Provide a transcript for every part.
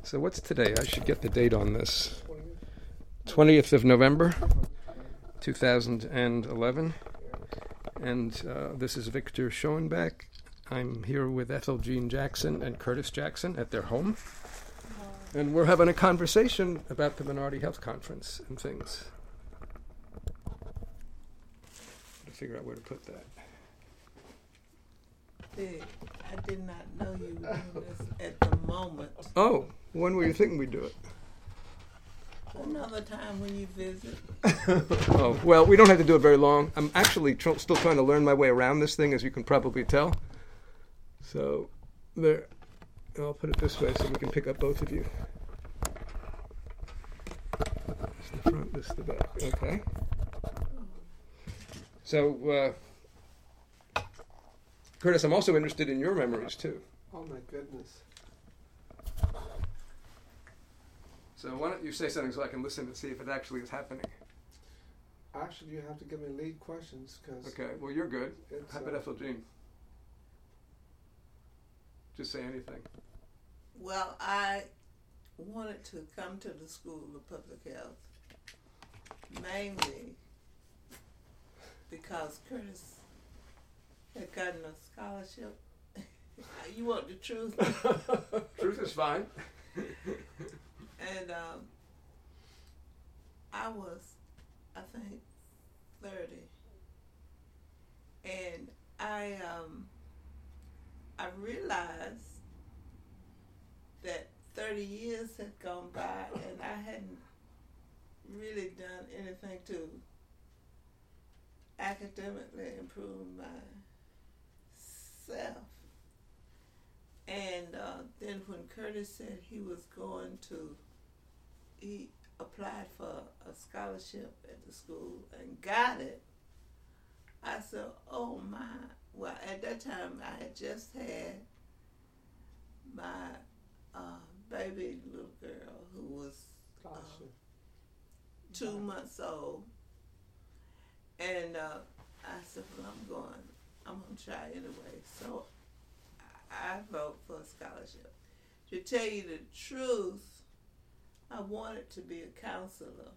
So what's today? I should get the date on this. 20th of November, 2011. And this is Victor Schoenbach. I'm here with Ethel Jean Jackson and Curtis Jackson at their home. And we're having a conversation about the Minority Health Conference and things. To figure out where to put that. I did not know you were doing this at the moment. Oh, when were you thinking we'd do it? Another time when you visit. Oh, well, we don't have to do it very long. I'm actually still trying to learn my way around this thing, as you can probably tell. So, there, I'll put it this way so we can pick up both of you. This is the front, this is the back. Okay. So, Curtis, I'm also interested in your memories, too. Oh, my goodness. So why don't you say something so I can listen and see if it actually is happening? Actually, you have to give me lead questions. Okay, well, you're good. How about Ethel Jean? Just say anything. Well, I wanted to come to the School of Public Health mainly because Curtis had gotten a scholarship. You want the truth? Truth is fine. And I was, I think, 30. And I realized that 30 years had gone by and I hadn't really done anything to academically improve myself. And then when Curtis said he applied for a scholarship at the school and got it, I said, oh my. Well, at that time, I had just had my baby little girl who was 2 months old. And I said, well, I'm going to try anyway. So I vote for a scholarship. To tell you the truth, I wanted to be a counselor.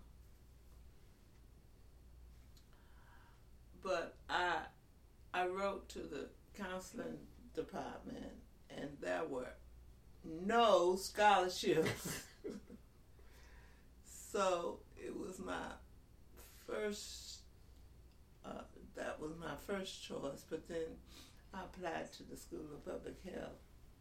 But I wrote to the counseling department and there were no scholarships. So it was my first, that was my first choice, but then I applied to the School of Public Health.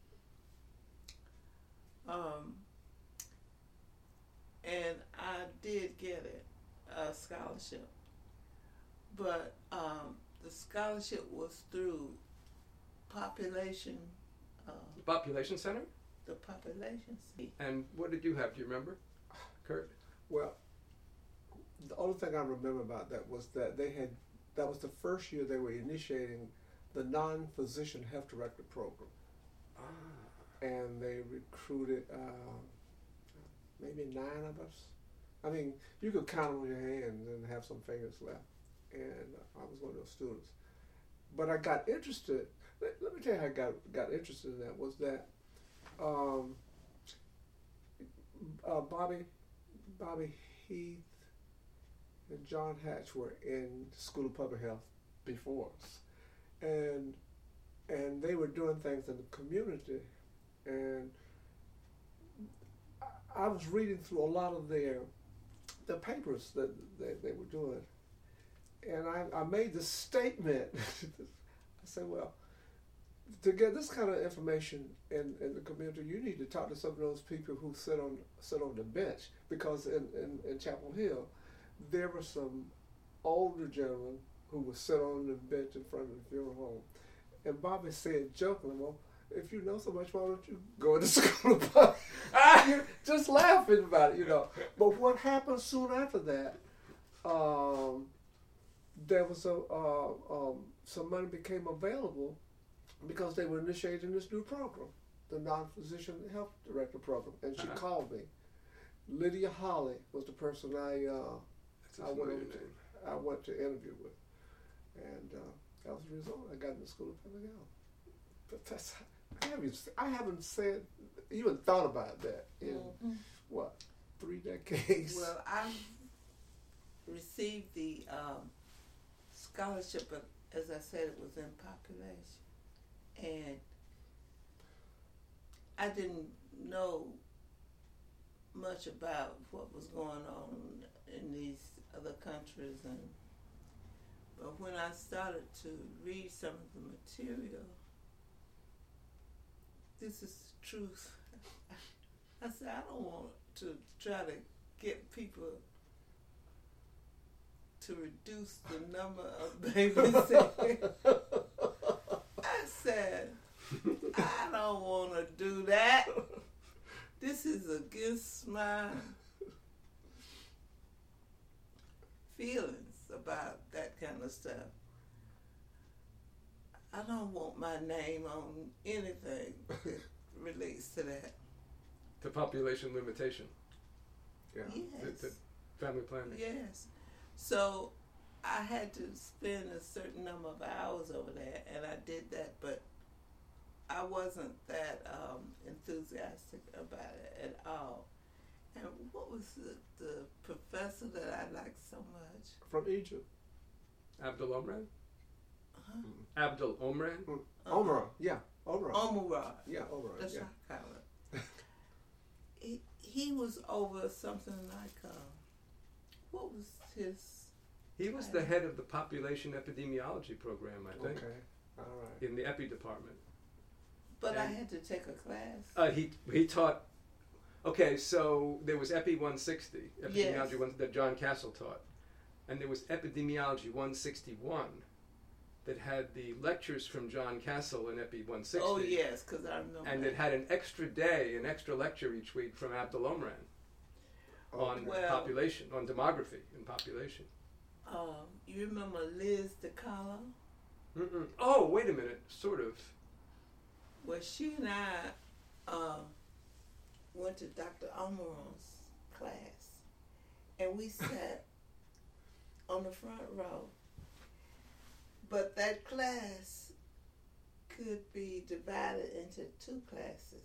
And I did get it, a scholarship. But the scholarship was through Population. The Population Center? The Population Center. And what did you have? Do you remember, Kurt? Well, the only thing I remember about that was that that was the first year they were initiating the non-physician health director program. And they recruited maybe 9 of us. I mean, you could count on your hands and have some fingers left. And I was one of those students. But I got interested. Let me tell you how I got interested in that. Was that Bobby Heath and John Hatch were in the School of Public Health before us. And they were doing things in the community, and I was reading through a lot of the papers that they were doing, and I made this statement. I said, well, to get this kind of information in the community, you need to talk to some of those people who sit on the bench, because in Chapel Hill, there were some older gentlemen who would sit on the bench in front of the funeral home. And Bobby said jokingly, well, if you know so much, why don't you go to school of public? Just laughing about it, you know. But what happened soon after that, there was some money became available because they were initiating this new program, the non-physician health director program. And she called me. Lydia Holly was the person I went to interview with. And that was the result. I got in the School of Public Health. But I haven't even thought about that in that case? Well, I received the scholarship, but as I said, it was in population, and I didn't know much about what was going on in these other countries, but when I started to read some of the material, this is the truth. I said, I don't want to try to get people to reduce the number of babies. I said, I don't want to do that. This is against my feelings about that kind of stuff. I don't want my name on anything that relates to that. The population limitation. Yeah. Yes. The family planning. Yes. So I had to spend a certain number of hours over there, and I did that, but I wasn't that enthusiastic about it at all. And what was the professor that I liked so much? From Egypt. Abdul Omran? Huh? Abdul Omran? Omar. Yeah. Omar. Omar. Yeah, Omar. That's Yeah. what I call it. He was over something like, what was his? He was the head of the population epidemiology program, I think, Okay. All right. in the epi department. But I And- had to take a class. He taught. Okay, so there was Epi 160, epidemiology Yes. that John Castle taught, and there was epidemiology 161 that had the lectures from John Castle in Epi 160. Oh yes, because I remember. And it had an extra day, an extra lecture each week from Abdul Omran on Well- population, on demography and population. You remember Liz DeCarlo? Mm-mm. Oh, wait a minute, sort of. Well, she and I went to Dr. Omaron's class, and we sat on the front row. But that class could be divided into two classes.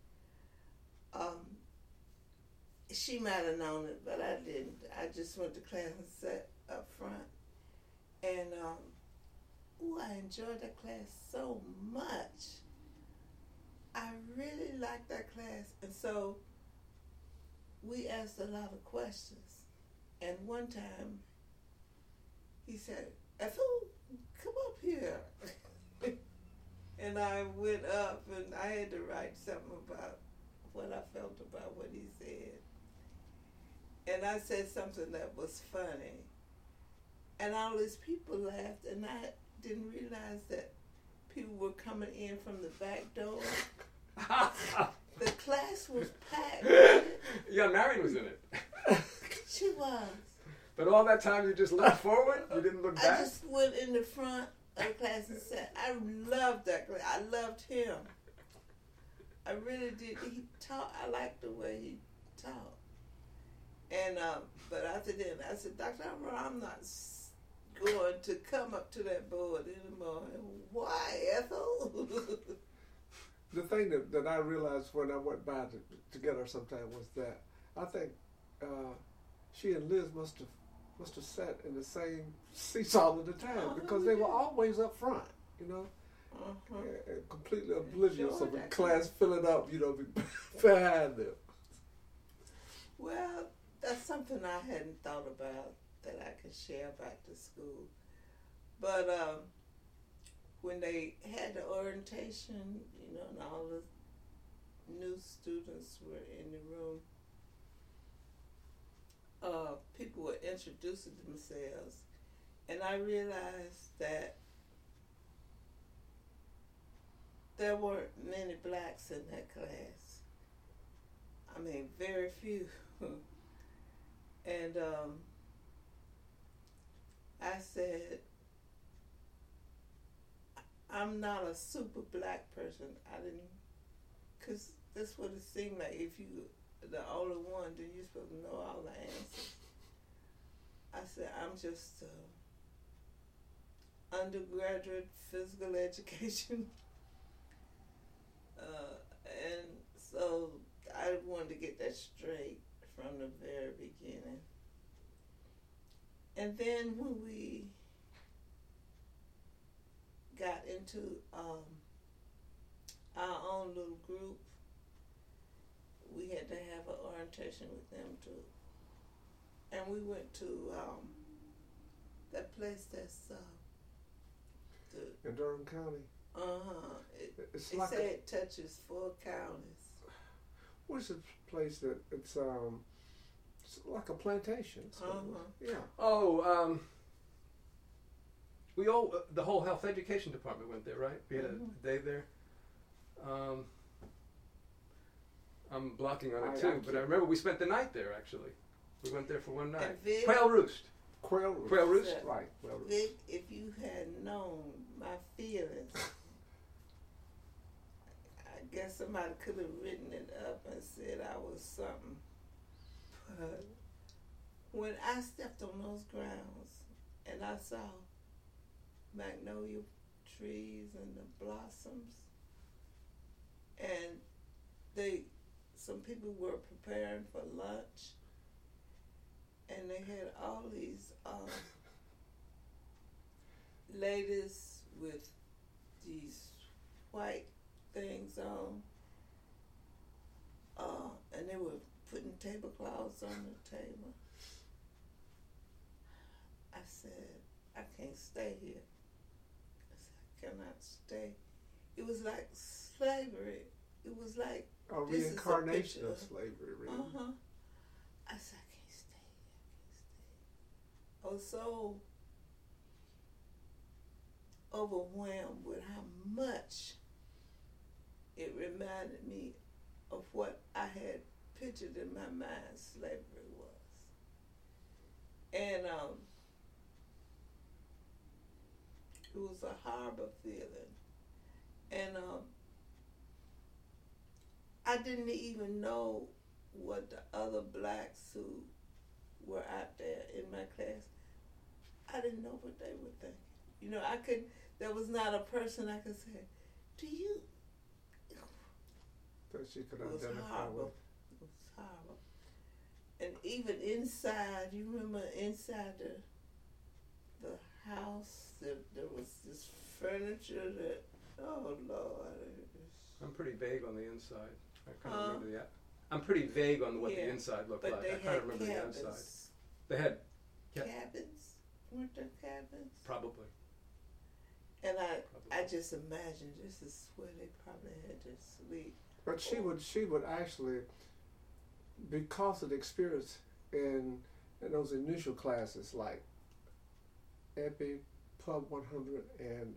She might have known it, but I didn't. I just went to class and sat up front. And I enjoyed that class so much. I really liked that class. And so we asked a lot of questions. And one time he said, Ethel, come up here. And I went up and I had to write something about what I felt about what he said. And I said something that was funny. And all these people laughed, and I didn't realize that people were coming in from the back door. The class was packed. Yeah, Marion was in it. She was. But all that time you just looked forward? You didn't look I back? just went in the front of the class and said, I loved that class. I loved him. I really did. He taught. I liked the way he taught. And but after that, I said, Dr. Alvaro, I'm not going to come up to that board anymore. And why, Ethel? The thing that I realized when I went by to get her sometime was that I think she and Liz must have sat in the same seats all of the time because they were always up front, you know, completely oblivious of the that class filling up, you know, behind them. Well, that's something I hadn't thought about that I could share back to school. But when they had the orientation, you know, and all the new students were in the room, people were introducing themselves, and I realized that there weren't many blacks in that class. I mean, very few. And I said, I'm not a super black person. I didn't, because that's what it seemed like. If you the only one, then you're supposed to know all the answers. I said, I'm just undergraduate physical education. And so I wanted to get that straight from the very beginning. And then when we got into our own little group, we had to have an orientation with them too. And we went to that place that's in Durham County. They like say it touches 4 counties. What's the place that it's like a plantation? Yeah. Oh, we all the whole health education department went there, right? We had a day there. I'm blocking on it too, but I remember we spent the night there. Actually, we went there for one night. Vic, Quail Roost. Quail Roost. Quail Roost. Right. Quail Roost. Vic, if you had known my feelings, I guess somebody could have written it up and said I was something. But when I stepped on those grounds and I saw magnolia trees and the blossoms, and some people were preparing for lunch, and they had all these ladies with these white things on, and they were putting tablecloths on the table. I said, I can't stay here. I said, I cannot stay. It was like slavery. It was like a reincarnation of slavery, really. I said, I can't stay here. I was so overwhelmed with how much it reminded me of what I had pictured in my mind slavery was. And it was a horrible feeling. And I didn't even know what the other blacks who were out there in my class, I didn't know what they were thinking. You know, there was not a person I could say, do you? That she could It was identify horrible. with. It was horrible. And even inside, you remember inside the house, there was this furniture that, oh Lord. I'm pretty vague on the inside. I kind of remember that. I'm pretty vague on what the inside looked like. I kind of remember the outside. They had cabins. Weren't there cabins? Probably. And I just imagined this is where they probably had to sleep. But she would actually, because of the experience in those initial classes like Epi, Pub 100, and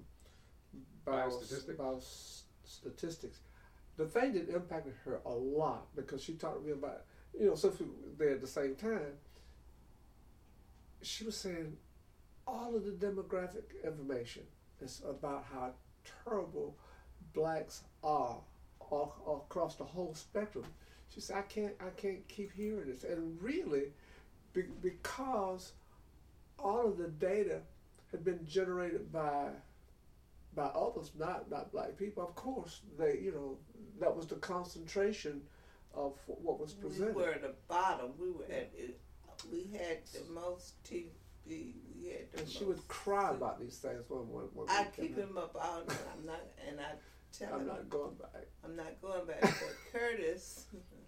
biostatistics, the thing that impacted her a lot, because she talked to me about, since we were there at the same time, she was saying all of the demographic information is about how terrible blacks are all across the whole spectrum. She said, I can't keep hearing this. And really, because all of the data had been generated by others, not black people, of course, that was the concentration of what was presented. We were at the bottom. We had the most TV. We had the and most. She would cry about these things when I keep him up all night. I'm not going back. I'm not going back. But Curtis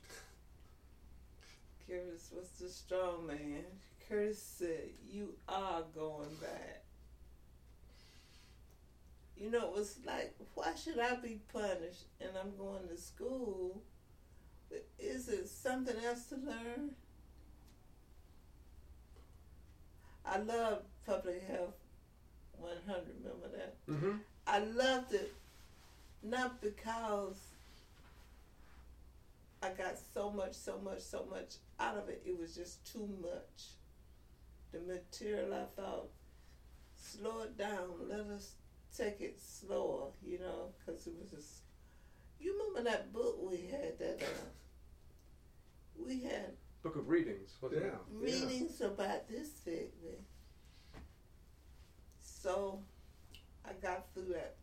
was the strong man. Curtis said, "You are going back." It was like, why should I be punished and I'm going to school? Is it something else to learn? I loved Public Health 100, remember that? Mm-hmm. I loved it, not because I got so much out of it. It was just too much. The material, I thought, slow it down, let us take it slower, because it was just, you remember that book we had we had Book of Readings, wasn't it? Readings about this big. So I got through that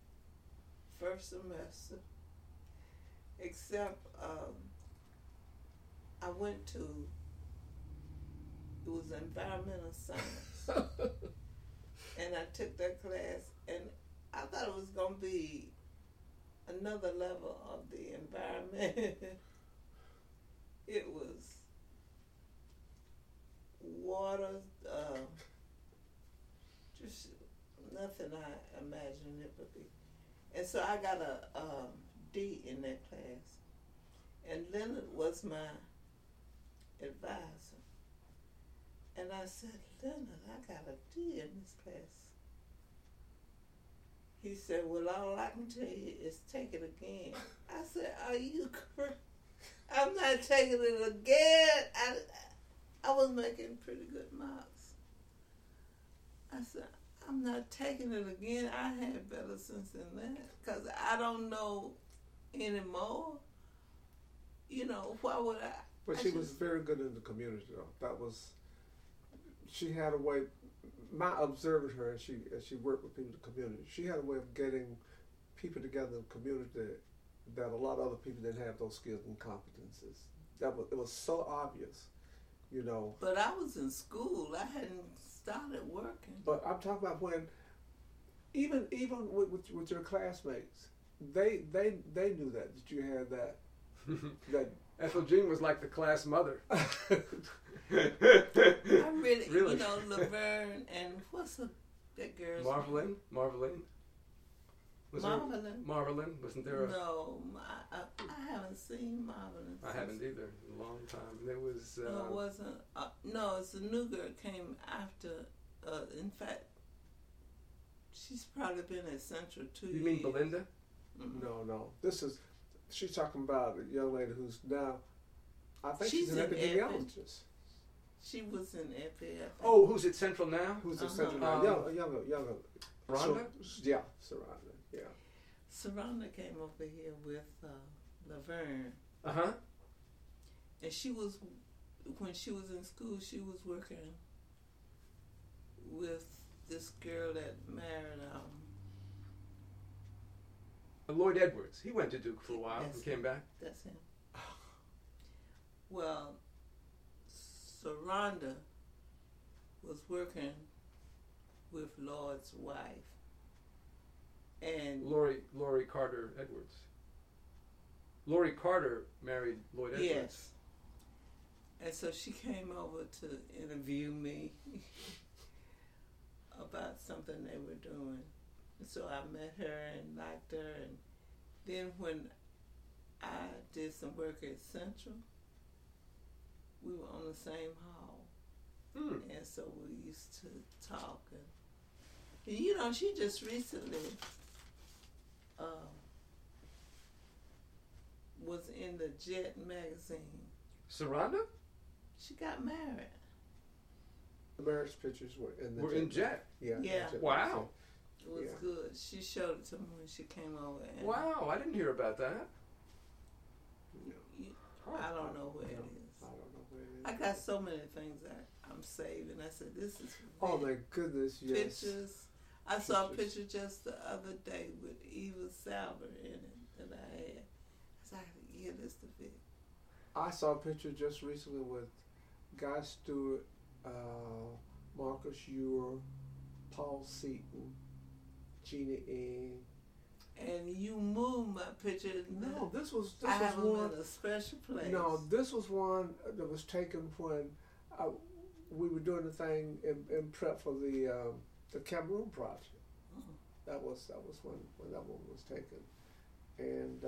first semester, except I went to, it was environmental science. And I took that class, and I thought it was going to be another level of the environment. It was water, just nothing I imagined it would be. And so I got a D in that class. And Leonard was my advisor. And I said, Leonard, I got a D in this class. He said, well, all I can tell you is take it again. I said, are you crazy? I'm not taking it again. I was making pretty good marks. I said, I'm not taking it again. I had better sense than that because I don't know anymore. You know, why would I? But she was very good in the community, though. She had a way. My observing her as she worked with people in the community, she had a way of getting people together in the community that a lot of other people didn't have those skills and competences. It was so obvious, you know. But I was in school. I hadn't started working. But I'm talking about when, even with your classmates, they knew that you had that. That Ethel Jean was like the class mother. I really, you know, Laverne and what's that girl's Marvelyn? Marvelyn. Marvelyn? Wasn't there a... No, I haven't seen Marvelyn. I haven't either. In a long time. There was... No, it wasn't. No, it's a new girl came after. In fact, she's probably been at Central 2 years. You mean Belinda? Mm-hmm. No. She's talking about a young lady who's now, I think she's an in epidemiologist. She was in Epi. Oh, who's at Central now? Who's at Central now? Younger. Rhonda? Yeah, Saranda. Yeah. Saranda came over here with Laverne. Uh-huh. And she was, when she was in school, she was working with this girl that married Lloyd Edwards. He went to Duke for a while and came back. That's him. Well, Saranda was working with Lloyd's wife. And Laurie Carter Edwards. Laurie Carter married Lloyd Edwards. Yes. And so she came over to interview me about something they were doing. So I met her and liked her, and then when I did some work at Central, we were on the same hall, and so we used to talk. And you know, she just recently was in the Jet magazine. Saranda? She got married. The marriage pictures were in Jet. Yeah. Jet Wow. magazine. It was good. She showed it to me when she came over. And Wow, I didn't hear about that. I don't know where it is. I don't know where it is. I got so many things that I'm saving. I said, this is Oh my goodness, yes. pictures. I saw a picture just the other day with Eva Salver in it that I had. I said, yeah, this the Vic. I saw a picture just recently with Guy Stewart, Marcus Ure, Paul Seaton, Gina Ng. And you moved my picture. No, this was I have them one. in a special place. No, this was one that was taken when we were doing the thing in prep for the Cameroon project. Oh. That was when that one was taken, and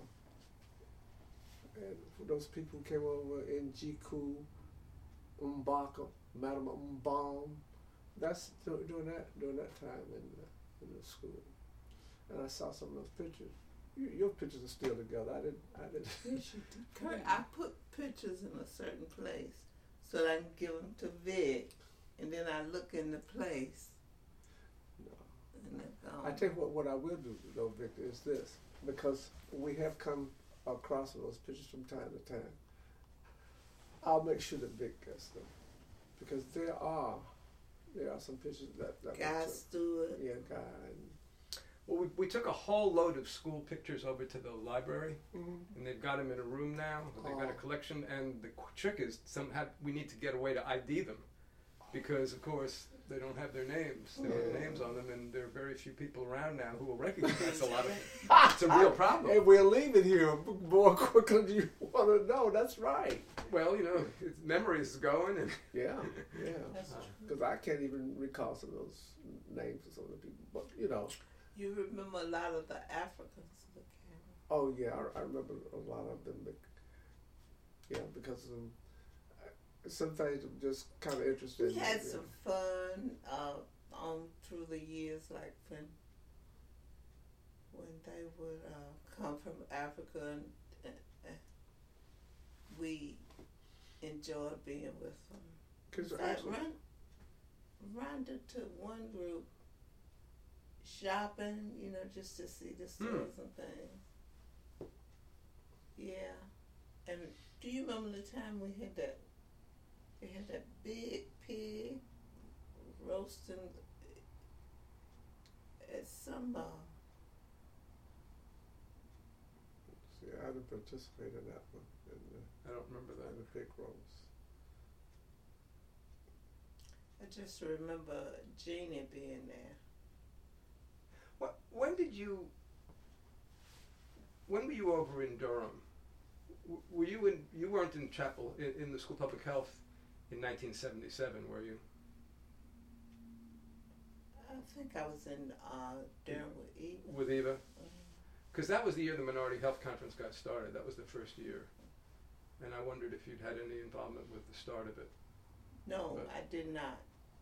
for those people who came over in Njiku, Mbaka, Madam Mbam, that's during that time in the school. And I saw some of those pictures. Your pictures are still together. I didn't. Yes, you did. Kurt, I put pictures in a certain place so that I can give them to Vic, and then I look in the place. No. And they're gone. I tell you what I will do though, Victor, is this, because we have come across those pictures from time to time. I'll make sure that Vic gets them, because there are some pictures that Guy Stewart. Yeah, Guy. And Well, we took a whole load of school pictures over to the library, Mhm. and they've got them in a room now. They've got a Oh. collection, and the trick is we need to get a way to ID them, because of course they don't have their names. They don't have Yeah. names on them, and there are very few people around now who will recognize a lot of them. It's a real problem. And we're leaving here more quicker than you want to know. That's right. Well, memory is going, and Yeah, yeah. That's true. Because I can't even recall some of those names of some of the people. But, You remember a lot of the Africans, the camera. oh, yeah, I remember a lot of them. Yeah, because some things are just kind of interesting. We had some fun on through the years, like when they would come from Africa, and we enjoyed being with them. Kids are I actually, run to one group shopping, just to see the stores and things. Yeah, and do you remember the time we had that? They had that big pig roasting at some. see, I didn't participate in that one. I don't remember that. In the big roast. I just remember Jeannie being there. When were you over in Durham? Were you weren't in Chapel in the School of Public Health in 1977, were you? I think I was in Durham with Eva. With Eva? Because that was the year the Minority Health Conference got started. That was the first year. And I wondered if you'd had any involvement with the start of it. No, But- I did not.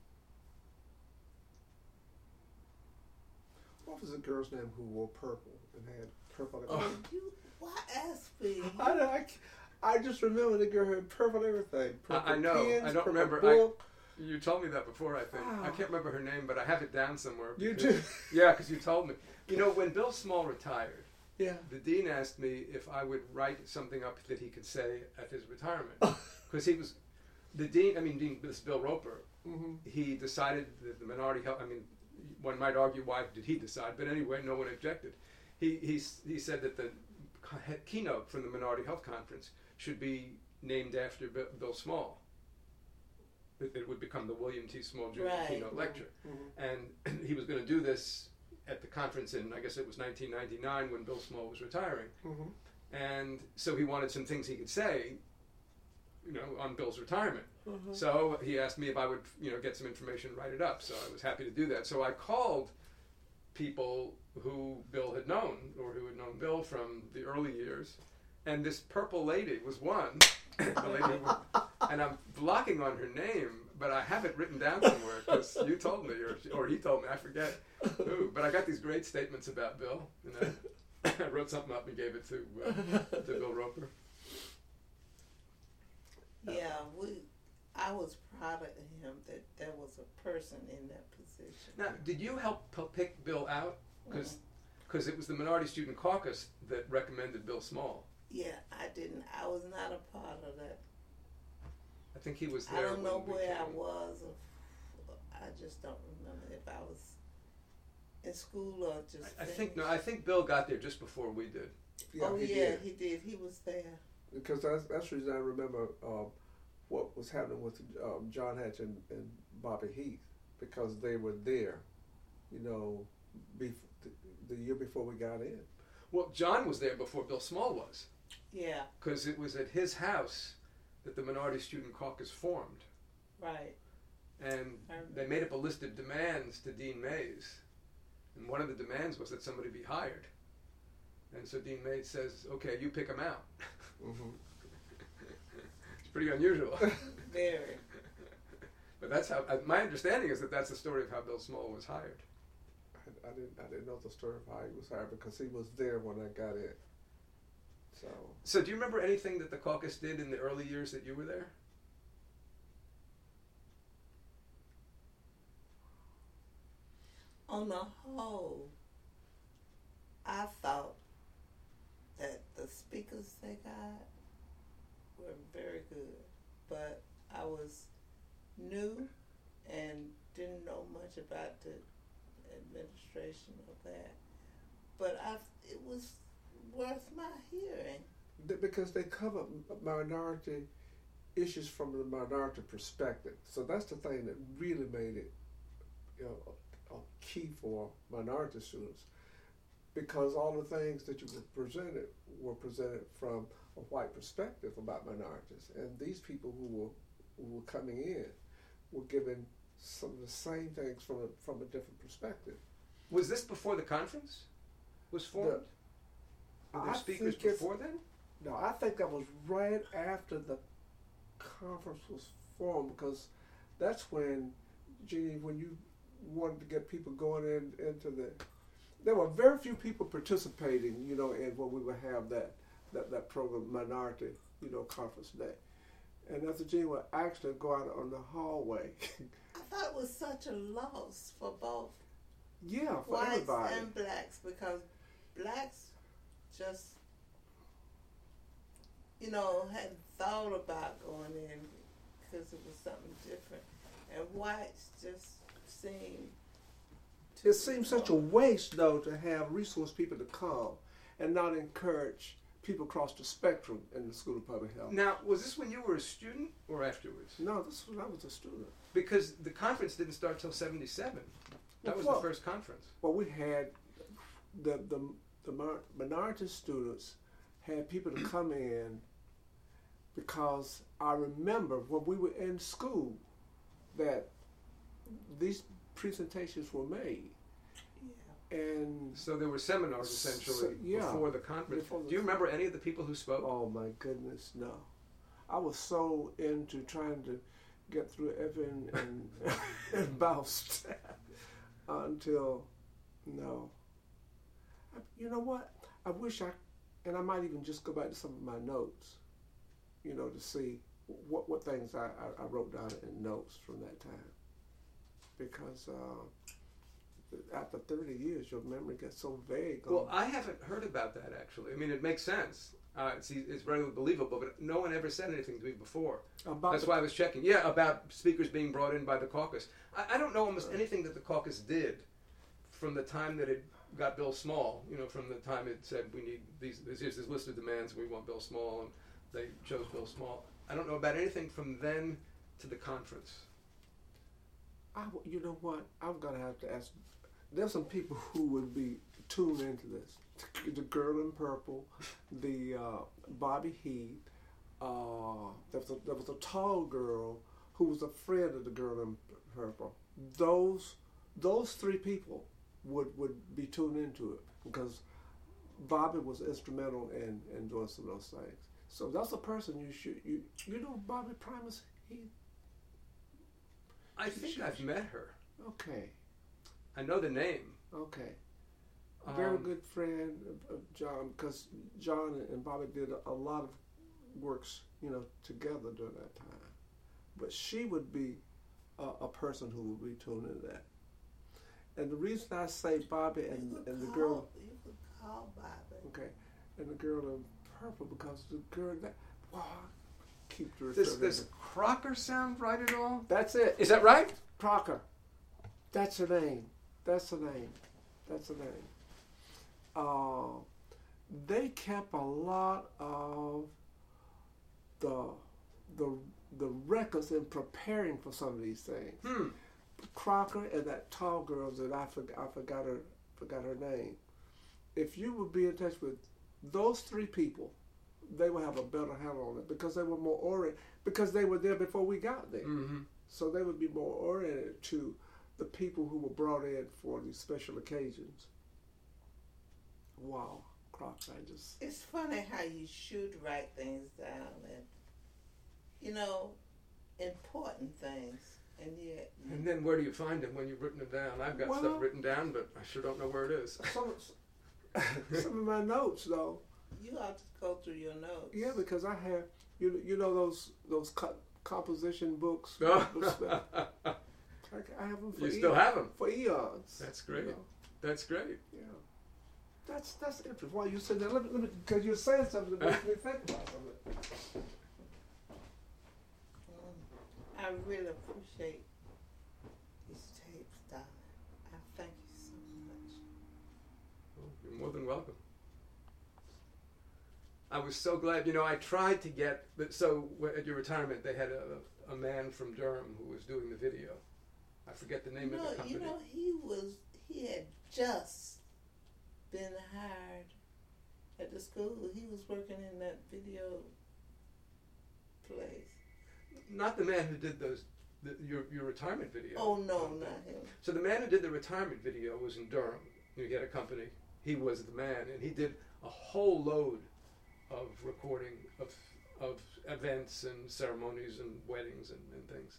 What was the girl's name who wore purple and had purple? Oh. Why ask me? I just remember the girl had purple everything. Purple I know. pens, I don't purple remember. book. You told me that before, I think. I can't remember her name, but I have it down somewhere. You because- do? Yeah, because you told me. When Bill Small retired, Yeah. the dean asked me if I would write something up that he could say at his retirement. Because he was, the dean, this is Bill Roper, Mm-hmm. he decided that the minority health, one might argue why did he decide, but anyway, no one objected. He said that the keynote from the Minority Health Conference should be named after Bill Small. It would become the William T. Small Jr. Right. keynote lecture. Mm-hmm. And he was going to do this at the conference in, I guess it was 1999 when Bill Small was retiring. Mm-hmm. And so he wanted some things he could say, on Bill's retirement. Mm-hmm. So he asked me if I would, get some information and write it up. So I was happy to do that. So I called people who Bill had known, or who had known Bill from the early years. And this purple lady was one. The lady and I'm blocking on her name, but I have it written down somewhere because you told me, or he told me, I forget who. But I got these great statements about Bill. I wrote something up and gave it to Bill Roper. Yeah, I was proud of him that there was a person in that position. Now, did you help pick Bill out? Because it was the Minority Student Caucus that recommended Bill Small. Yeah, I didn't. I was not a part of that. I think he was there. I don't know when we where I came. was. I just don't remember if I was in school or just. I think Bill got there just before we did. Yeah, Oh he yeah, did. he did. He was there. Because that's the reason I remember what was happening with John Hatch and Bobby Heath, because they were there, the year before we got in. Well, John was there before Bill Small was, Yeah, because it was at his house that the Minority Student Caucus formed, right. and I remember. they made up a list of demands to Dean Mays, and one of the demands was that somebody be hired. And so Dean Mays says, "Okay, you pick him out." Mm-hmm. It's pretty unusual. Very. But that's how. My understanding is that that's the story of how Bill Small was hired. I didn't know the story of how he was hired because he was there when I got in. So do you remember anything that the caucus did in the early years that you were there? On the whole, I thought that the speakers they got were very good, but I was new and didn't know much about the administration of that. but it was worth my hearing. Because they cover minority issues from the minority perspective. So that's the thing that really made it, a key for minority students, because all the things that you were presented from a white perspective about minorities, and these people who were coming in were given some of the same things from a different perspective. Was this before the conference was formed? Were there speakers before then? No, I think that was right after the conference was formed, because that's when, Jeannie, when you wanted to get people going into there were very few people participating, in when we would have that program, Minority, Conference Day. And Dr. Jean would actually go out on the hallway. I thought it was such a loss for both for whites everybody. and blacks, because blacks just, hadn't thought about going in because it was something different. And whites just seemed It seems such a waste, though, to have resource people to come and not encourage people across the spectrum in the School of Public Health. Now, was this when you were a student or afterwards? No, this was when I was a student. Because the conference didn't start till '77. That was the first conference. Well, we had the minority students had people to come in, because I remember when we were in school that these presentations were made. And so there were seminars essentially before the conference. Do you remember any of the people who spoke? Oh my goodness, no. I was so into trying to get through Evan and Baust until, no. You know what? I wish and I might even just go back to some of my notes, to see what things I wrote down in notes from that time. Because after 30 years, your memory gets so vague. Well, I haven't heard about that, actually. I mean, it makes sense. It's very believable, but no one ever said anything to me before. That's why I was checking. Yeah, about speakers being brought in by the caucus. I don't know almost anything that the caucus did from the time that it got Bill Small, from the time it said we need here's this list of demands, we want Bill Small, and they chose Bill Small. I don't know about anything from then to the conference. You know what? I'm going to have to ask. There's some people who would be tuned into this. The Girl in Purple, the Bobby Heath. There was a tall girl who was a friend of the Girl in Purple. Those three people would be tuned into it, because Bobby was instrumental in doing some of those things. So that's a person you know Bobby Primus Heath? I think I've met her. Okay. I know the name. Okay. Very good friend of John, because John and Bobby did a lot of works, together during that time. But she would be a person who would be tuned into that. And the reason I say Bobby and the girl... You could call Bobby. Okay. And the Girl in Purple, because the girl that... Wow. Keep the Does Crocker sound right at all? That's it. Is that right? Crocker. That's her name. They kept a lot of the records in preparing for some of these things. Crocker and that tall girl that I forgot her name. If you would be in touch with those three people, they would have a better handle on it, because they were more oriented, because they were there before we got there. Mm-hmm. So they would be more oriented to the people who were brought in for these special occasions. Wow, Crocker, It's funny how you should write things down, and important things, and yet. And then where do you find them when you've written them down? I've got stuff written down, but I sure don't know where it is. Some of my notes, though. You ought to go through your notes. Yeah, because I have, those composition books. I have them for You still have them? for eons. That's great. That's great. Yeah. That's interesting. While you said that, let me, because you're saying something that makes me think about something. I really appreciate these tapes, darling. I thank you so much. Well, you're more and welcome. I was so glad. I tried to get. So at your retirement, they had a man from Durham who was doing the video. I forget the name of the company. He had just been hired at the school. He was working in that video place. Not the man who did your retirement video. Oh, no, not him. So the man who did the retirement video was in Durham. He had a company. He was the man, and he did a whole load of recording of events and ceremonies and weddings and things.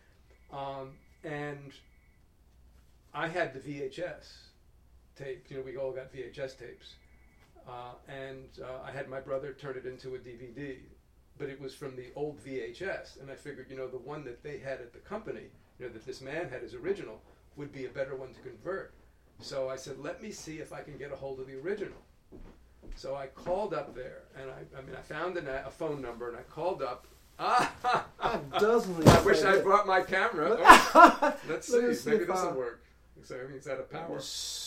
And I had the VHS tape. We all got VHS tapes. And I had my brother turn it into a DVD. But it was from the old VHS. And I figured, the one that they had at the company, that this man had as original, would be a better one to convert. So I said, let me see if I can get a hold of the original. So I called up there, and I found a phone number, and I called up. I wish I brought my camera. Oh, let's see. Maybe this will work. So it's out of power.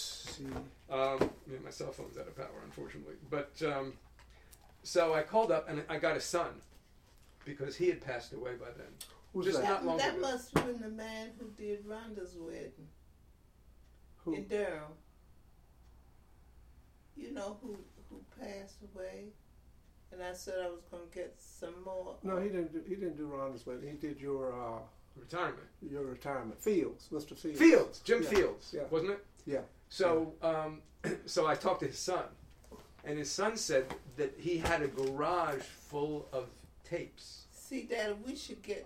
My cell phone's out of power, unfortunately. But so I called up, and I got a son, because he had passed away by then. Who's just that? Not long That ago. must have been the man who did Rhonda's wedding. Who? In Durham. You know who passed away? And I said I was going to get some more. No, he didn't do Rhonda's wedding. He did your Retirement. Your retirement. Fields, Mr. Fields. Fields, Jim Yeah. Fields, Yeah. wasn't it? Yeah. So, so I talked to his son, and his son said that he had a garage full of tapes. See, Dad, we should get.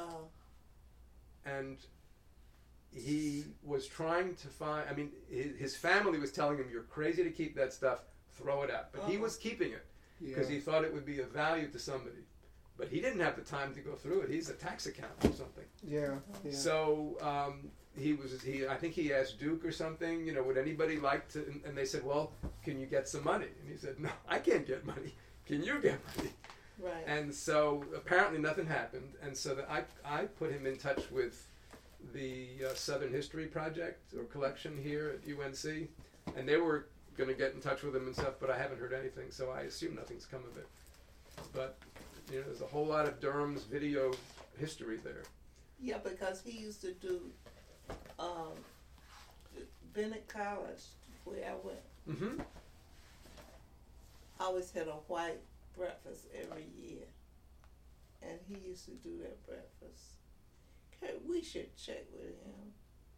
And he was trying to find. His family was telling him, "You're crazy to keep that stuff. Throw it out." But he was keeping it because he thought it would be of value to somebody. But he didn't have the time to go through it. He's a tax accountant or something. Yeah. So I think he asked Duke or something, would anybody like to, and they said, well, can you get some money? And he said, no, I can't get money. Can you get money? Right. And so apparently nothing happened. And so I put him in touch with the Southern History Project or collection here at UNC. And they were going to get in touch with him and stuff, but I haven't heard anything. So I assume nothing's come of it. But there's a whole lot of Durham's video history there. Yeah, because he used to do Bennett College, where I went. Mm-hmm. Always had a white breakfast every year, and he used to do that breakfast. Okay, we should check with him.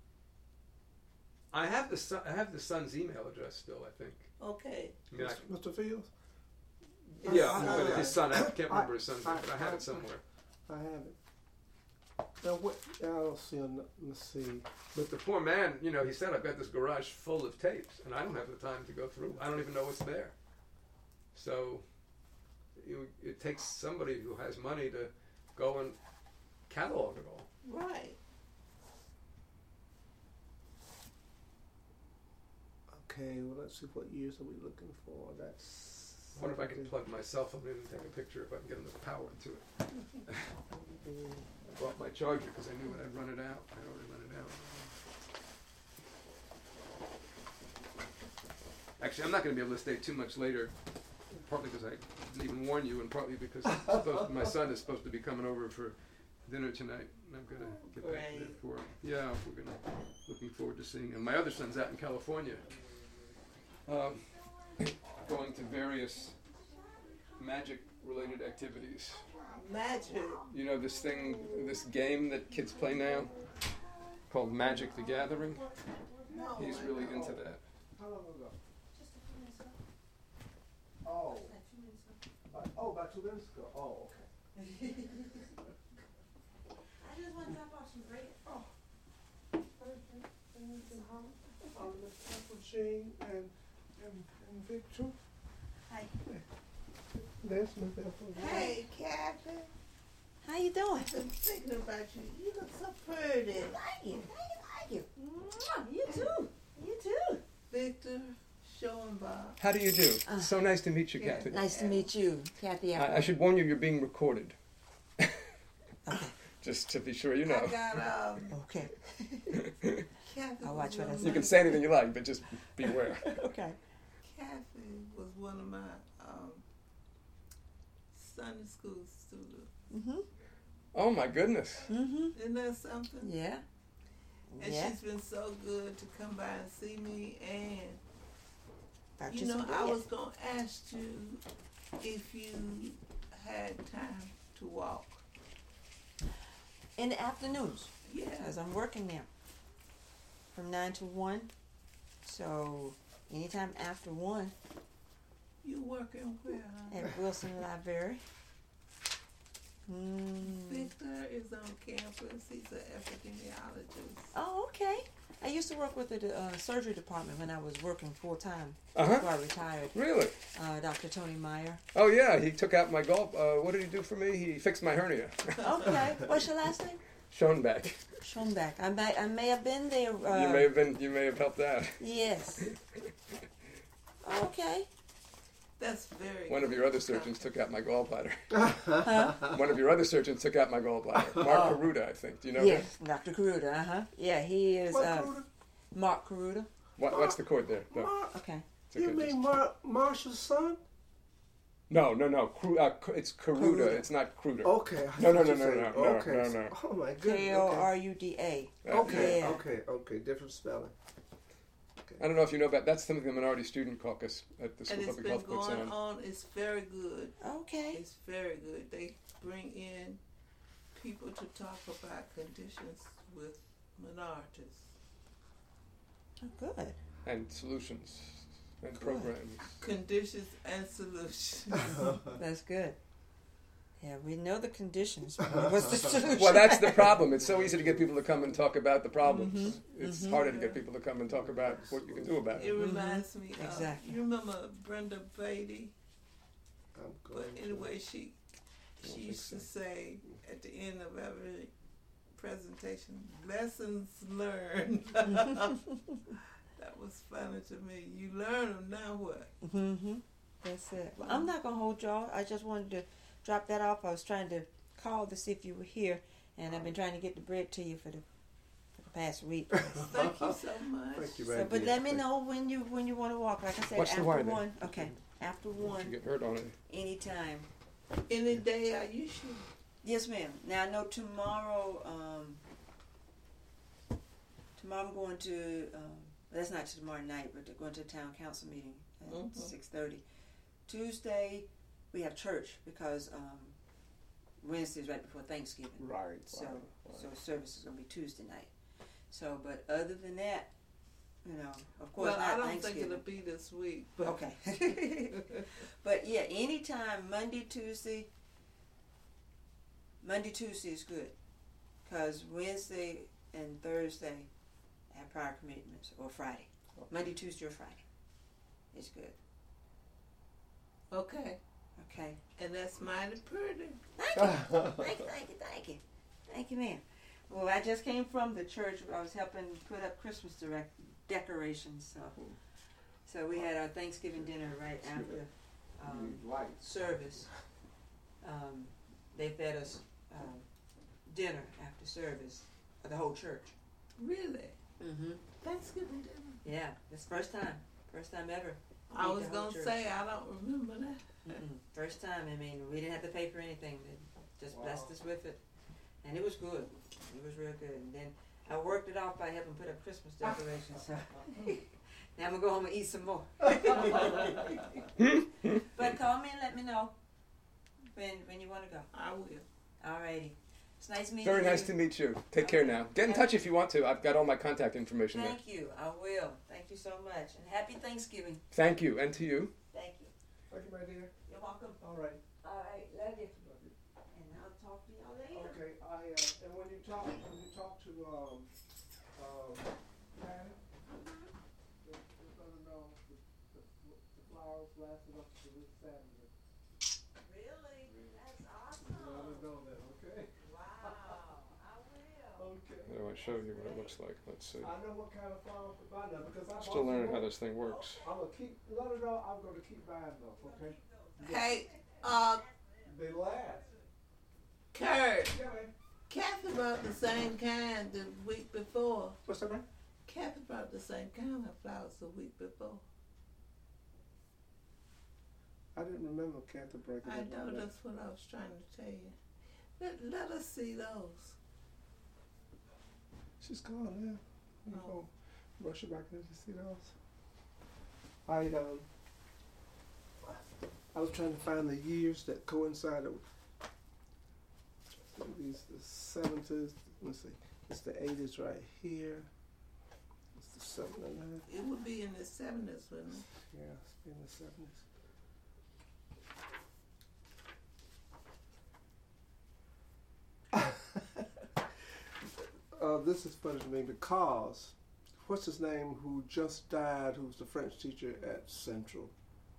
I have the son's email address still, I think. Okay. Mr. Fields? Yeah, but his son, I can't remember his son's name, but I have it somewhere. I have it. Now, I don't see. Let's see. But the poor man, he said, I've got this garage full of tapes, and I don't have the time to go through. I don't even know what's there. So it takes somebody who has money to go and catalog it all. Right. Okay, well, let's see. What years are we looking for? That's. I wonder if I can plug my cell phone in and take a picture if I can get enough power into it. I brought my charger because I knew I'd run it out. I already run it out. Actually, I'm not going to be able to stay too much later, partly because I didn't even warn you, and partly because my son is supposed to be coming over for dinner tonight, and I'm going to get back there for him. Yeah, we're looking forward to seeing him. My other son's out in California, going to various magic-related activities. Magic. This game that kids play now, called Magic the Gathering. No, He's really into that. How long ago? Oh. About 2 minutes ago. Oh, okay. I just want to drop off some bread. Miss Jean and Victor. Hi. There's Miss Ethel. Hey, Kathy. How you doing? I've been thinking about you. You look so pretty. Thank you. Mwah, you too. You too. Victor, Schoenbach. How do you do? So nice to meet you, Yeah. Kathy. Nice to meet you, Kathy. I should warn you, you're being recorded. Okay. Just to be sure you I know. got Okay. Kathy. I'll watch what I was say. You can say anything you like, but just beware. Okay. Kathy was one of my Sunday school students. Mm-hmm. Oh my goodness. Mm-hmm. Isn't that something? Yeah. And Yeah. she's been so good to come by and see me. And Brought you know, some I bread. was gonna ask you if you had time to walk. In the afternoons, Yeah. because I'm working now from 9 to 1. So anytime after 1 You working where? Huh? at Wilson Library. Victor is on campus. He's an epidemiologist. Oh, okay. I used to work with the surgery department when I was working full time Uh-huh. before I retired. Really? Dr. Tony Meyer. Oh yeah, he took out my gulp. What did he do for me? He fixed my hernia. Okay. What's your last name? Schoenbach. Schoenbach. I may have been there. You may have helped out. Yes. Okay. That's very One of good. your other surgeons took out my gallbladder. Huh? One of your other surgeons took out my gallbladder. Mark Oh. Caruda, I think. Do you know Yes, Dr. Caruda. Yeah, he is. What, Caruda? Mark Caruda. him? What's the cord there? No, Mar- Okay. it's okay, you mean just- Marshall's son? no. It's Caruda. Caruda. It's not Cruder. Okay. I No, see no, what no, you're no, saying. no, no, Okay. no, no. Oh my goodness. K-O-R-U-D-A. Okay. Yeah. Okay. Different spelling. I don't know if you know about that's something the Minority Student Caucus at the And School of it's Public been Health puts going on. on. It's very good. Okay. It's very good. They bring in people to talk about conditions with minorities. Oh, good. And solutions and Good. programs. Conditions and solutions. That's good. Yeah, we know the conditions. But what's the solution? Well, that's the problem. It's so easy to get people to come and talk about the problems. Mhm. It's Mhm. harder to get people to come and talk about what you can do about It it. reminds me of, Exactly. you remember Brenda Beatty? I'm But going to. anyway, she used to say at the end of every presentation, lessons learned. That was funny to me. You learn them, now what? Mm-hmm. That's it. Well, I'm not going to hold y'all. I just wanted to drop that off. I was trying to call to see if you were here, and I've been trying to get the bread to you for the past week. Thank you so much. Thank you, So, very but much. let me know when you want to walk. Like I said, What's the after wire there? 1. Okay, after You 1, get hurt on it. anytime. Any day are you sure? Yes, ma'am. Now I know tomorrow. Tomorrow I'm going to. That's not tomorrow night, but going to a town council meeting at Mhm. 6:30. Tuesday we have church because Wednesday is right before Thanksgiving. Right. So right. so service is gonna be Tuesday night. So, but other than that, of course Well, not I don't think Thanksgiving. it'll be this week. But Okay. But yeah, anytime Monday, Tuesday is good, cause Wednesday and Thursday I have prior commitments, or Friday. Monday, Tuesday, or Friday. It's good. Okay, Okay. and that's mighty pretty. Thank you, ma'am. Well, I just came from the church. I was helping put up Christmas decorations. So we had our Thanksgiving dinner right after Right. service. They fed us dinner after service for the whole church. Really? Mm-hmm. Thanksgiving dinner. Yeah, it's first time ever. I Eat was the whole gonna church. say I don't remember that. First time. I mean, we didn't have to pay for anything. They just blessed us with it, and it was good. It was real good. And then I worked it off by helping put up Christmas decorations. So now I'm gonna go home and eat some more. But call me and let me know when you want to go. I will. Alrighty. It's nice meeting Very you. nice to meet you. Take care now. Get in touch if you want to. I've got all my contact information there. Thank you. I will. Thank you so much. And happy Thanksgiving. Thank you, and to you. Thank you. Thank you, my dear. You're welcome. All right. All right. Love you. And I'll talk to y'all later. Okay. And when you talk to Patty, just let her know the flowers lasted up to this Saturday. Really? That's Let awesome. her know that. Okay. Wow. I will. Okay. How do I show you what it looks like? Let's see. I know what kind of flowers to buy now because I Still learning how this thing works. I'm gonna let her know I'm gonna keep buying those. Okay. Hey, They last. Kurt, Yeah, man. Kathy brought the same kind the week before. What's that, man? Kathy brought the same kind of flowers the week before. I didn't remember Kathy breaking I it know like that. that's what I was trying to tell you. Let us see those. She's gone now. You Oh. go rush her back in to see those. I was trying to find the years that coincided with these the 70s. Let's see. It's the 80s right here. It's the 79. It would be in the 70s, wouldn't it? Yeah, it's in the 70s. This is funny to me because what's his name who just died, who was the French teacher at Central.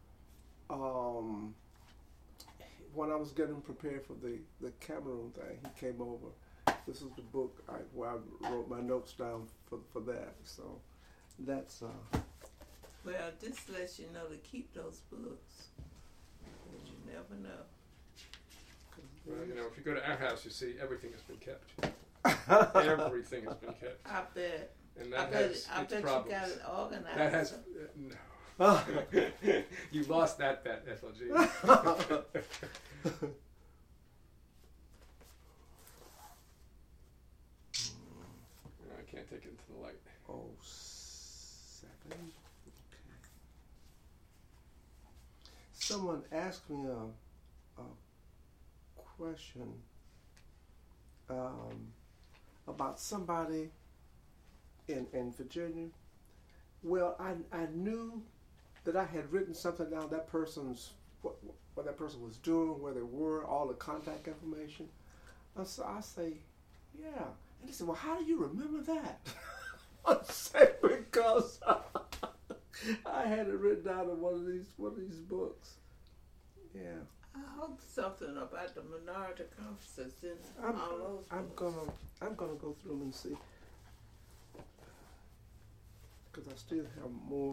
When I was getting prepared for the Cameroon thing, he came over. This is the book where I wrote my notes down for that. So that's Well, this lets you know to keep those books. But you never know. Well, you know, if you go to our house, you see everything has been kept. Everything has been kept, I bet. and I that bet, has I its bet problems. you got it organized. That has no. You lost that bet, FLG. I can't take it into the light. 07. Okay. Someone asked me a question about somebody in Virginia. Well, I knew that I had written something down, that person's what that person was doing, where they were, all the contact information. So I say, yeah. And they said, well, how do you remember that? I say, because I had it written down in one of these books. Yeah. I hope something about the minority conferences in I'm all those books. gonna go through them and see, because I still have more.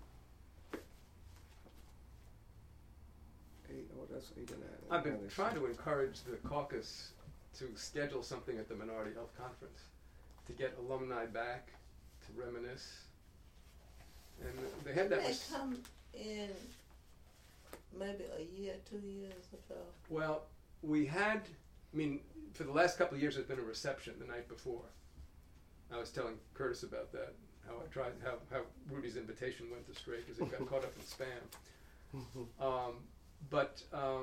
That's 8 and 9. I've been trying to encourage the caucus to schedule something at the Minority Health Conference to get alumni back to reminisce. And they had that. They come in maybe a year, 2 years or so. Well, we had. I mean, for the last couple of years, there's been a reception the night before. I was telling Curtis about that. How Rudy's invitation went astray because it got caught up in spam. But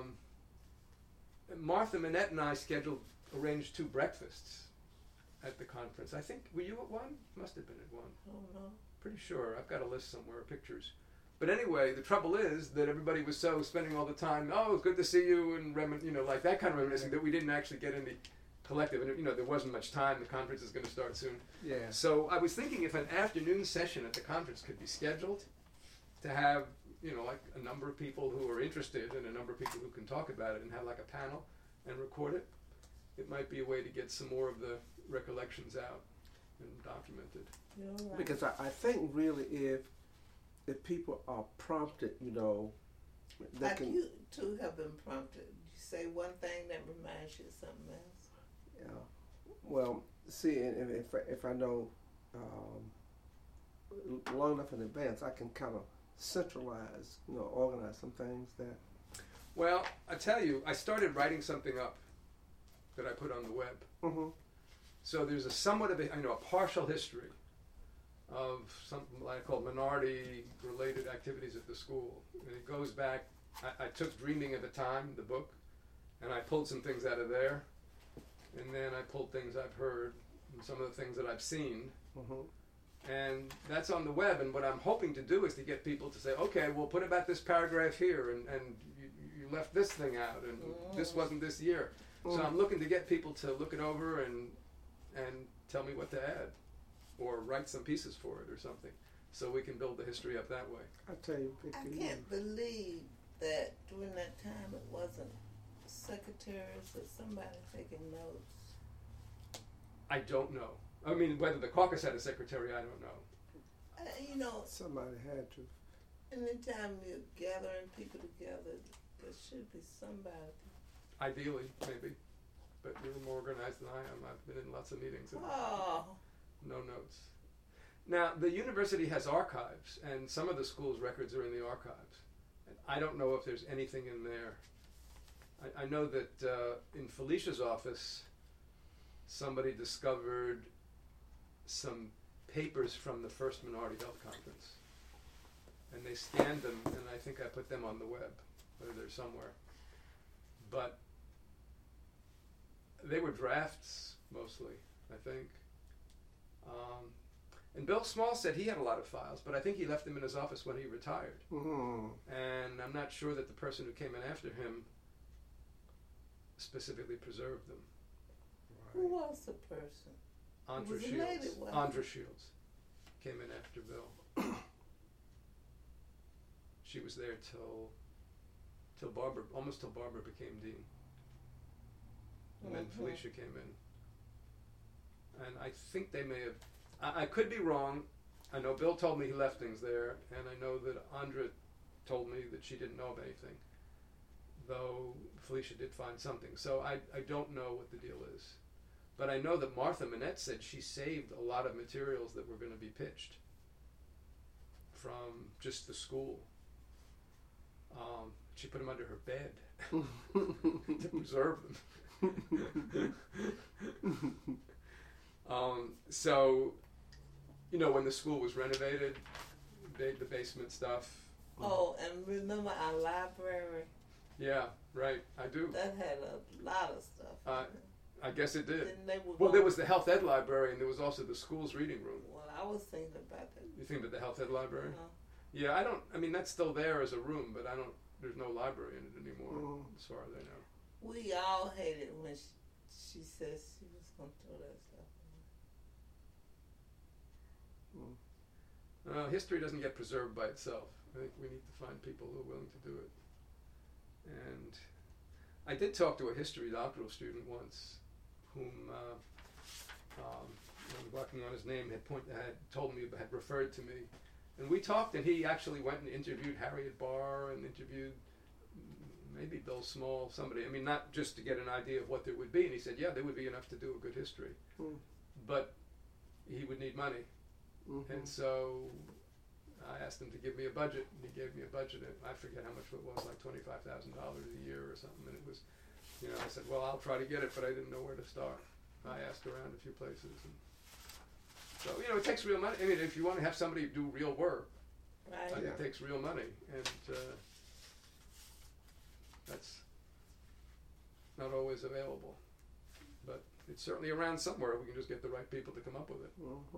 Martha Minette and I arranged 2 breakfasts at the conference. I think, were you at one? Must have been at one. I don't know. Pretty sure. I've got a list somewhere of pictures. But anyway, the trouble is that everybody was so spending all the time, oh, it's good to see you, and like that kind of reminiscing, that we didn't actually get any collective. And there wasn't much time. The conference is going to start soon. Yeah. So I was thinking if an afternoon session at the conference could be scheduled to have, like a number of people who are interested and a number of people who can talk about it and have like a panel and record it. It might be a way to get some more of the recollections out and documented. You're right. Because I think really if people are prompted, they Like can. you two have been prompted. You say one thing that reminds you of something else. Yeah. Well, see, and if I know long enough in advance, I can kind of centralize, organize some things that. Well, I tell you, I started writing something up that I put on the web. Mm-hmm. So there's a somewhat of a partial history of something like called minority-related activities at the school. And it goes back, I took Dreaming of a Time, the book, and I pulled some things out of there. And then I pulled things I've heard and some of the things that I've seen. Mm-hmm. And that's on the web. And what I'm hoping to do is to get people to say, okay, well, put about this paragraph here, and you left this thing out, and this wasn't this year. So I'm looking to get people to look it over and tell me what to add, or write some pieces for it or something, so we can build the history up that way. I tell you, I Vicky, can't believe that during that time it wasn't secretaries or somebody taking notes. I don't know. I mean, whether the caucus had a secretary, I don't know. somebody had to. Anytime you're gathering people together, there should be somebody. Ideally, maybe. But you're more organized than I am. I've been in lots of meetings and Oh, no notes. Now, the university has archives, and some of the school's records are in the archives. And I don't know if there's anything in there. I know that in Felicia's office, somebody discovered some papers from the first Minority Health Conference. And they scanned them, and I think I put them on the web, or they're somewhere. But they were drafts, mostly, I think. And Bill Small said he had a lot of files, but I think he left them in his office when he retired. Mm-hmm. And I'm not sure that the person who came in after him specifically preserved them. Who was the person? Andra was a lady, Shields. wasn't Andra Shields came in after Bill. She was there till Barbara, almost till Barbara became dean. And then Felicia came in. And I think they may have, I could be wrong. I know Bill told me he left things there, and I know that Andra told me that she didn't know of anything, though Felicia did find something. So I don't know what the deal is. But I know that Martha Manette said she saved a lot of materials that were going to be pitched from just the school. She put them under her bed to preserve them. So, you know, when the school was renovated, the basement stuff. Oh, and remember our library? Yeah, right. I do. That had a lot of stuff. I guess it did. Then they were Well, there was the health ed library, and there was also the school's reading room. Well, I was thinking about that. You think about the health ed library? Uh-huh. Yeah, I mean, that's still there as a room, but there's no library in it anymore, as far as I know. We all hated when she said she was going to throw that stuff away. History doesn't get preserved by itself. I think we need to find people who are willing to do it. And I did talk to a history doctoral student once, whom, I'm blocking on his name, had told me, had referred to me. And we talked, and he actually went and interviewed Harriet Barr and interviewed maybe Bill Small, somebody. I mean, not just to get an idea of what there would be. And he said, yeah, there would be enough to do a good history. But he would need money. And so I asked him to give me a budget, and he gave me a budget. And I forget how much it was, like $25,000 a year or something. And it was, you know, I said, well, I'll try to get it, but I didn't know where to start. I asked around a few places. And so, you know, it takes real money. I mean, if you want to have somebody do real work, Right. it takes real money. And that's not always available. But it's certainly around somewhere. We can just get the right people to come up with it.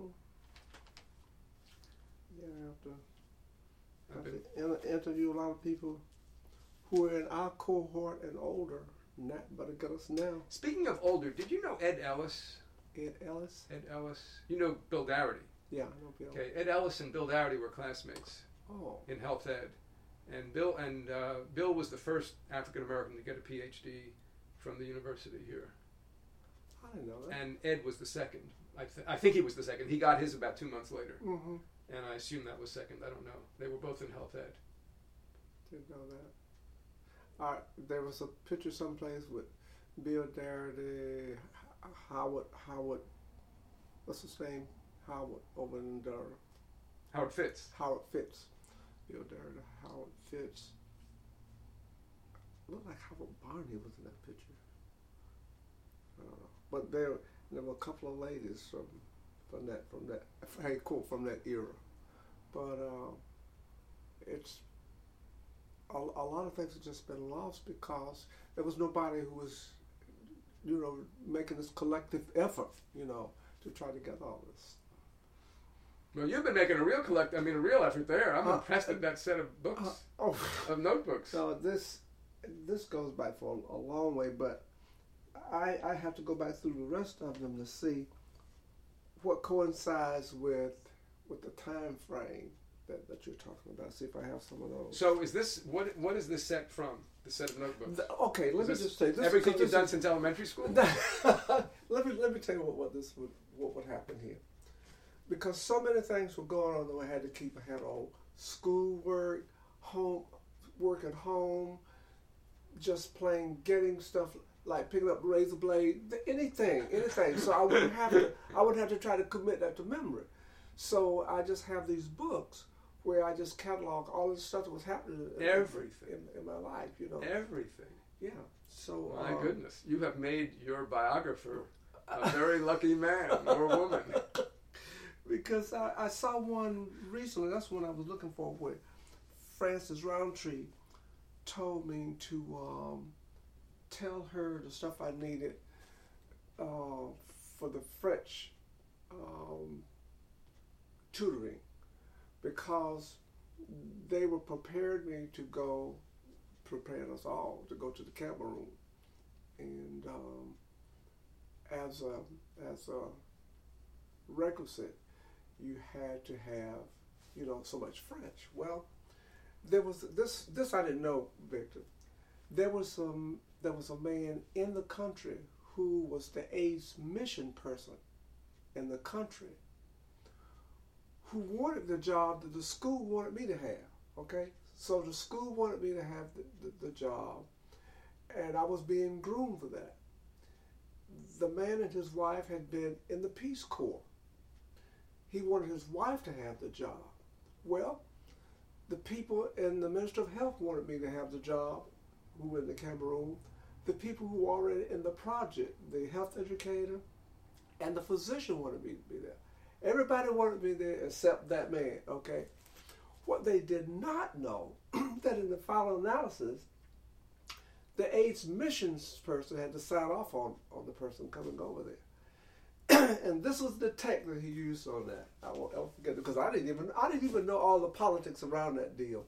Yeah, I have to interview a lot of people who are in our cohort and older, but it got us now. Speaking of older, did you know Ed Ellis? Ed Ellis? Ed Ellis. You know Bill Dougherty. Yeah, I know Bill. Okay, Ed Ellis and Bill Dougherty were classmates in health ed. And Bill was the first African American to get a PhD from the university here. I didn't know that. And Ed was the second. I think he was the second. He got his about 2 months later. Mm-hmm. And I assume that was second. I don't know. They were both in health ed. Didn't know that. There was a picture someplace with Bill Dougherty, Howard, what's his name? Howard over in Durham. Howard Fitz. Howard Fitz. Bill Dougherty, Howard Fitz. Looked like Howard Barney was in that picture. I don't know. But there were a couple of ladies from that hey, quote, from that era. But it's a lot of things have just been lost because there was nobody who was, you know, making this collective effort, you know, to try to get all this. Well, you've been making a real effort there. I'm impressed at that set of books, of notebooks. So this goes back for a long way, but I have to go back through the rest of them to see what coincides with the time frame that you're talking about. See if I have some of those. So is this what is this set from? The set of notebooks. Okay, let me just say this. Everything you've done since elementary school. let me tell you what would happen here, because so many things were going on that I had to keep ahead of: schoolwork, work at home, just plain getting stuff like picking up razor blade, anything. So I would have to try to commit that to memory. So I just have these books where I just catalog all the stuff that was happening Everything. in my life, you know. Everything. Yeah. So My goodness, you have made your biographer a very lucky man or woman. Because I saw one recently, that's one I was looking for, where Frances Roundtree told me to tell her the stuff I needed for the French tutoring, because they were prepared me to go, prepared us all to go to the Cameroon, and as a requisite, you had to have, you know, so much French. Well, there was this I didn't know, Victor. There was a man in the country who was the AIDS mission person in the country, who wanted the job that the school wanted me to have. Okay, so the school wanted me to have the job, and I was being groomed for that. The man and his wife had been in the Peace Corps. He wanted his wife to have the job. Well, the people in the Ministry of Health wanted me to have the job, who were in the Cameroon. The people who were already in the project, the health educator and the physician wanted me to be there. Everybody wanted me there except that man, okay? What they did not know, that in the final analysis, the AIDS missions person had to sign off on the person coming over there. And this was the tech that he used on that. I won't ever forget it, because I didn't even know all the politics around that deal.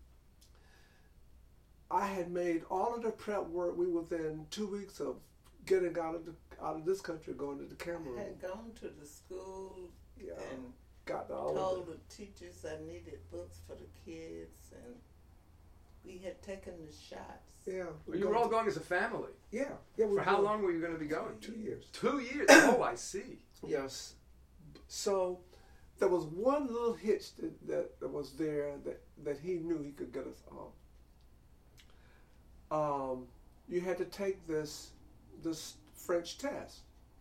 I had made all of the prep work. We were within 2 weeks of getting out of this country, going to the Cameroon. I had gone to the school and got all told the teachers I needed books for the kids, and we had taken the shots. Yeah. Well, you were all going as a family. Yeah. For how long were you going to be going? 2 years. 2 years? Oh, I see. Yes. So there was one little hitch that was there that he knew he could get us on. You had to take this French test.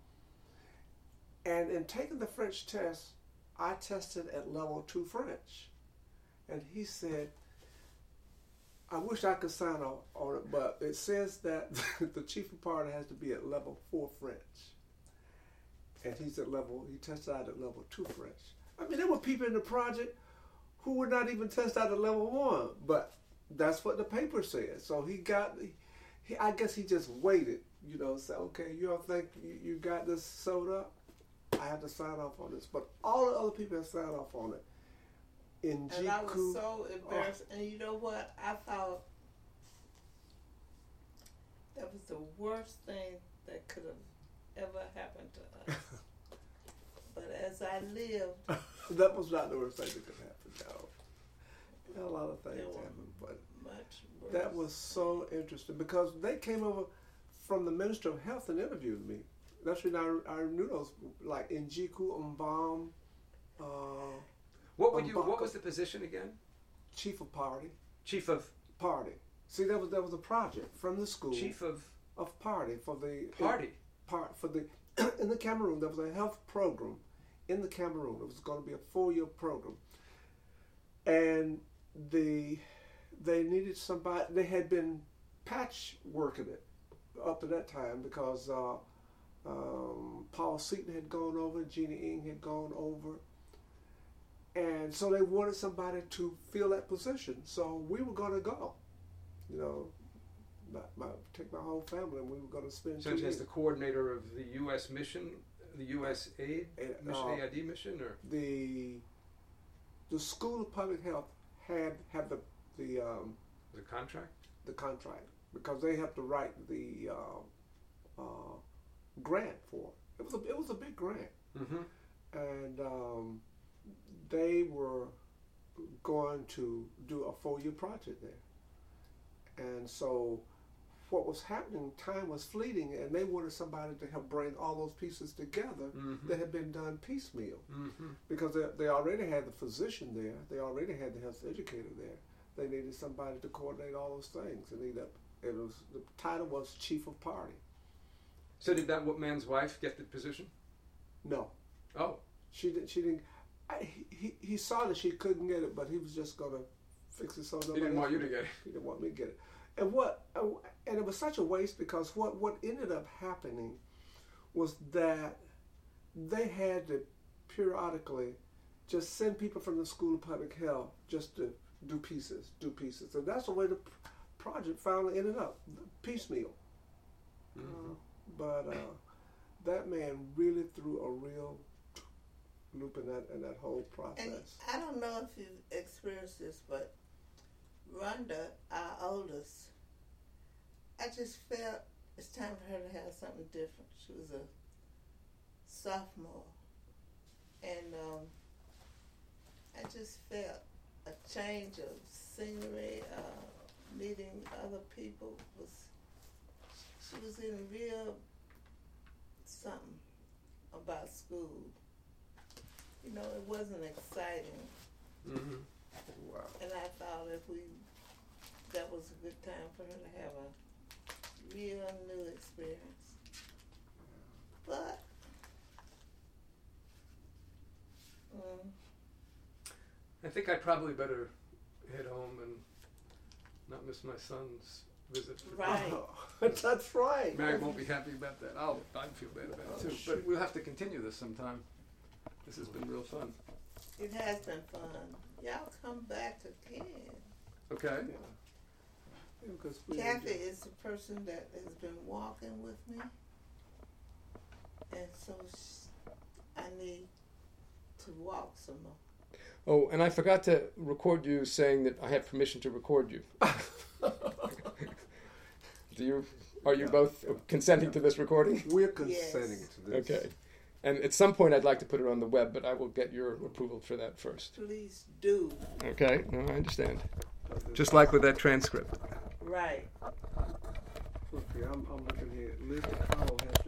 And in taking the French test, I tested at level 2 French. And he said, I wish I could sign off on it, but it says that the chief of party has to be at level 4 French. And he tested out at level 2 French. I mean, there were people in the project who would not even test out at level 1, but that's what the paper said. So I guess he just waited, you know, said, okay, you don't think you got this sewed up? I had to sign off on this. But all the other people had signed off on it. And I was so embarrassed. And you know what? I thought that was the worst thing that could have ever happened to us. But as I lived... That was not the worst thing that could happen, no. A lot of things happened, but much worse. That was so interesting, because they came over from the Ministry of Health and interviewed me. That's when I knew those, like Njiku Mbam. What was the position again? Chief of Party. Chief of Party. See, that was a project from the school. Chief of Party for the Party. In the Cameroon, there was a health program in the Cameroon. It was going to be a 4-year program, and they needed somebody. They had been patchworking it up to that time, because Paul Seaton had gone over, Jeannie Ng had gone over, and so they wanted somebody to fill that position. So we were going to go, you know, take my whole family, and we were going to spend 2 years. As the coordinator of the U.S. mission, the U.S. AID mission, or the School of Public Health had the contract. The contract, because they have to write the grant for it. It was a big grant, and they were going to do a 4-year project there, and so what was happening, time was fleeting, and they wanted somebody to help bring all those pieces together that had been done piecemeal, because they already had the physician there, they already had the health educator there. They needed somebody to coordinate all those things, and the title was Chief of Party. So did that man's wife get the position? No. Oh. She didn't. he saw that she couldn't get it, but he was just gonna fix it so nobody. He didn't want else you to get it. He didn't want me to get it. And it was such a waste because what ended up happening was that they had to periodically just send people from the School of Public Health just to do pieces. And that's the way the project finally ended up, piecemeal. Mm-hmm. But that man really threw a real loop in that whole process. And I don't know if you've experienced this, but Rhonda, our oldest, I just felt it's time for her to have something different. She was a sophomore, and I just felt a change of scenery, meeting other people. She was in real something about school. You know, it wasn't exciting. Mm-hmm. Wow. And I thought that was a good time for her to have a real new experience. But, I think I'd probably better head home and not miss my son's visit. right. That's right. Mary won't be happy about that. I'd feel bad about it too. Sure. But we'll have to continue this sometime. This has been real fun. It has been fun. Y'all come back again. Okay. Yeah, because Kathy is the person that has been walking with me. And so I need to walk some more. Oh, and I forgot to record you saying that I have permission to record you. Are you both consenting to this recording? We're consenting Yes. to this. Okay. And at some point I'd like to put it on the web, but I will get your approval for that first. Please do. Okay? No, I understand. Just like with that transcript. Right. Okay, I'm looking here. Liz DeCarlo